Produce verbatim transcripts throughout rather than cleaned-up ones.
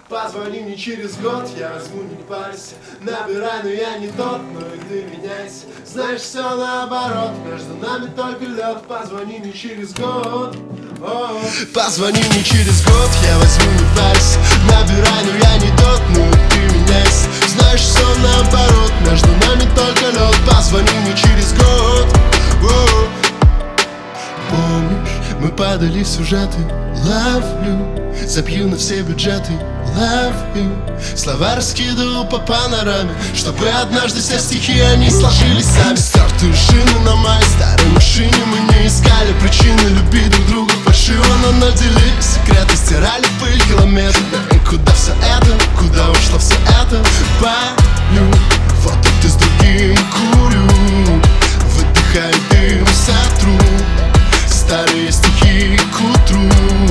Позвони мне через год, я возьму, не парься. Набирай, но я не тот, но и ты меняйся. Знаешь, все наоборот, между нами только лед. Позвони мне через год. О-о. Позвони мне через год, я возьму, не парься. Набирай, но я не тот, но и ты меняйся. Знаешь, все наоборот, между нами только лед. Позвони мне через год. О-о. Помнишь, мы падали в сюжеты. Love you, забью на все бюджеты. Love you, слова раскидывал по панораме, чтобы однажды все стихи они сложились сами. Стертые шины на моей старой машине. Мы не искали причины любить друг друга фальшиво, но наделили секреты, стирали пыль километров. И куда все это, куда ушло все это? Палю, фото ты с другим курю, выдыхаю дым, сотру старые стихи к утру.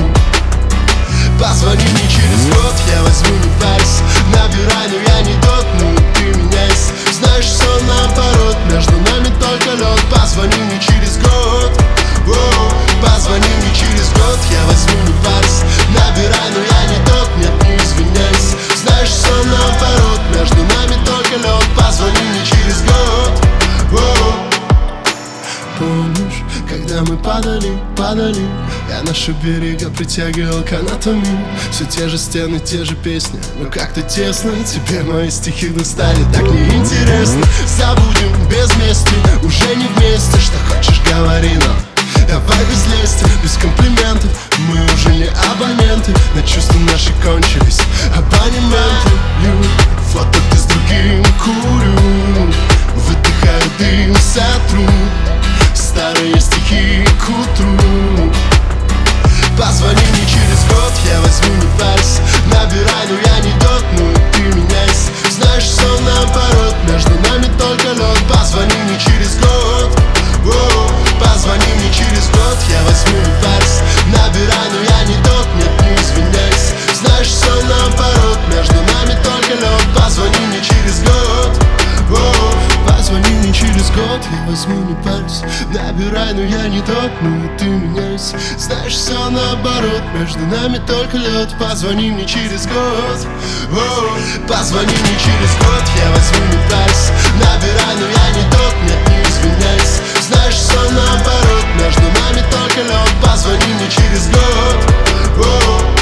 Позвони мне через год, я возьму, не парься. Набирай, но я не тот, ну ты меняйся. Знаешь, все наоборот, между нами только лед. Позвони мне через год. О-о. Позвони мне через год, я возьму, не парься. Набирай, но я не тот, нет, не извиняйся. Знаешь, все наоборот, между нами только лед. Позвони мне через год. О-о. Помнишь, когда мы падали, падали, я наши берега притягивал канатами. Все те же стены, те же песни, но как-то тесно. Теперь мои стихи достали, так неинтересно. Забудем без мести, уже не вместе. Что хочешь, говори, но давай без лести, без комплиментов. Мы уже не абоненты, на чувства наши кончились абонементы. Фото ты с другим курю, выдыхаю дым, сотру старые стихи к утру. Позвони мне через год, я возьму, не парься. Набирай, но я не тот, ну и ты меняйся. Знаешь, все наоборот, между нами только лед. Позвони мне через год. О-о. Позвони мне через год, я возьму, не парься. Набирай, но я не тот, нет, не извиняйся. Знаешь, все наоборот, между нами только лед. Позвони мне через год. О-о. Позвони мне через год, я возьму, не парься. Набирай, но я не тот, ну и ты меняйся. Знаешь, все наоборот, между нами только лед. Позвони мне через год. О-о. Позвони мне через год, я возьму, не парься. Набирай, но я не тот, нет, не извиняйся. Знаешь, все наоборот, между нами только лед. Позвони мне через год. О-о.